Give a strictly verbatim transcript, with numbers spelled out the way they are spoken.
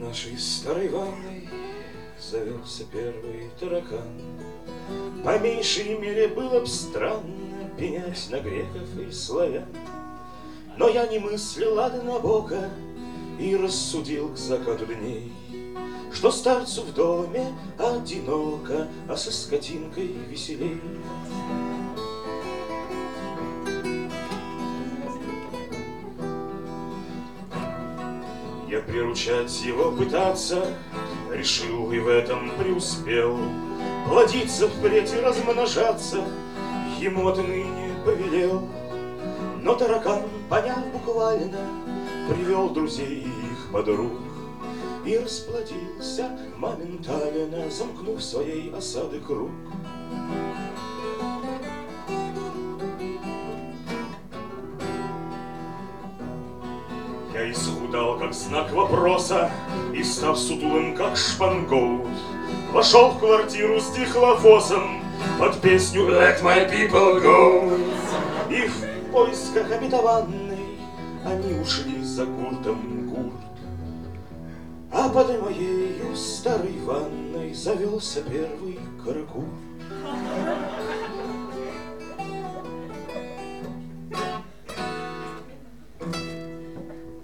нашей старой ванной завелся первый таракан. По меньшей мере было б странно пенять на греков и славян, но я не мыслил однобоко и рассудил к закату дней, что старцу в доме одиноко, а со скотинкой веселей. Я приручать его пытаться решил и в этом преуспел. Плодиться впредь и размножаться ему отныне повелел. Но таракан, поняв буквально, привел друзей и их подруг и расплодился моментально, замкнув своей осады круг. Я исхудал, как знак вопроса, и, став сутулым, как шпангоут, вошел в квартиру с дихлофосом под песню «Let my people go». И в поисках обетованной они ушли за гуртом гурт, а под моею старой ванной завелся первый каракур.